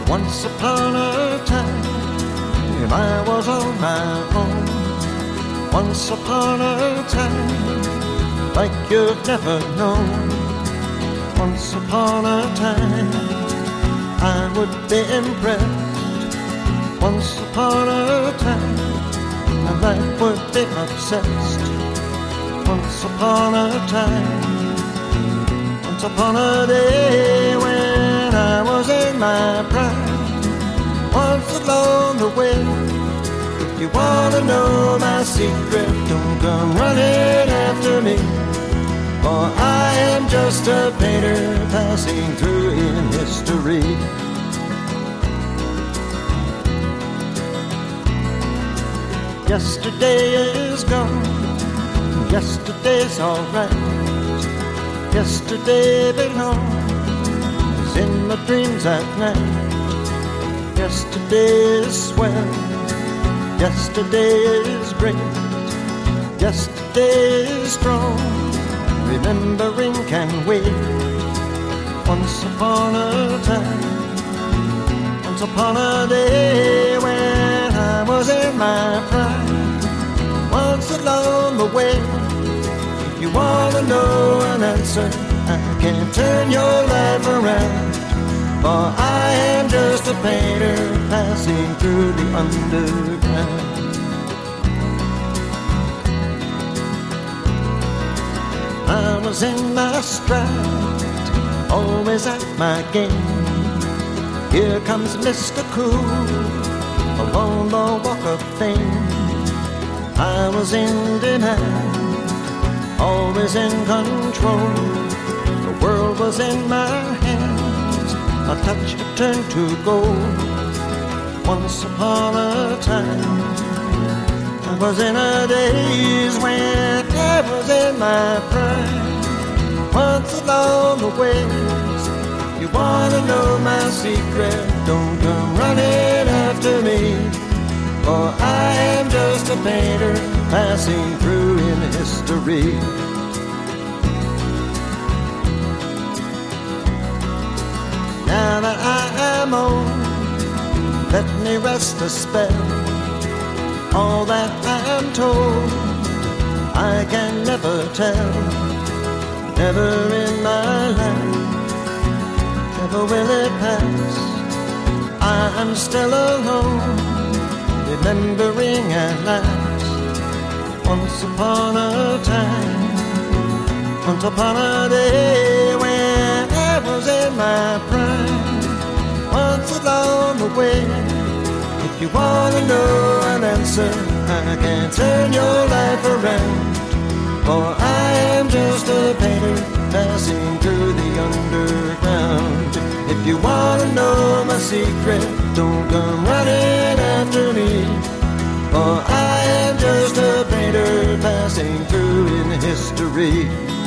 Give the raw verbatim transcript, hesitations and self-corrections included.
Once upon a time, I was on my own. Once upon a time, like you've never known. Once upon a time, I would be impressed. Once upon a time, my life would be obsessed. Once upon a time, once upon a day when I was in my prime. Once along the way, if you wanna know my secret, don't come running after me. For I am just a painter passing through in history. Yesterday is gone, yesterday's alright. Yesterday belongs in my dreams at night. Yesterday is swell, yesterday is great, yesterday is strong, remembering can wait. Once upon a time, once upon a day when I was in my prime. Once along the way, if you wanna know an answer, I can turn your life around. For I am just a painter passing through the underground. I was in my stride, always at my game. Here comes Mister Cool along the walk of fame. I was in demand, always in control. The world was in my hands, a touch to turn to gold. Once upon a time, I was in a daze when I was in my prime. Once along the ways, you wanna know my secret, don't come running after me. For I am just a painter passing through in history. Now that I am old, let me rest a spell. All that I am told, I can never tell. Never in my life, never will it pass. I am still alone, remembering at last. Once upon a time, once upon a day when I was in my prime. Once along the way, if you wanna know an answer, I can turn your life around. For I am just a painter passing through the underground. If you wanna know my secret, don't come running after me. For I am just a painter passing through in history.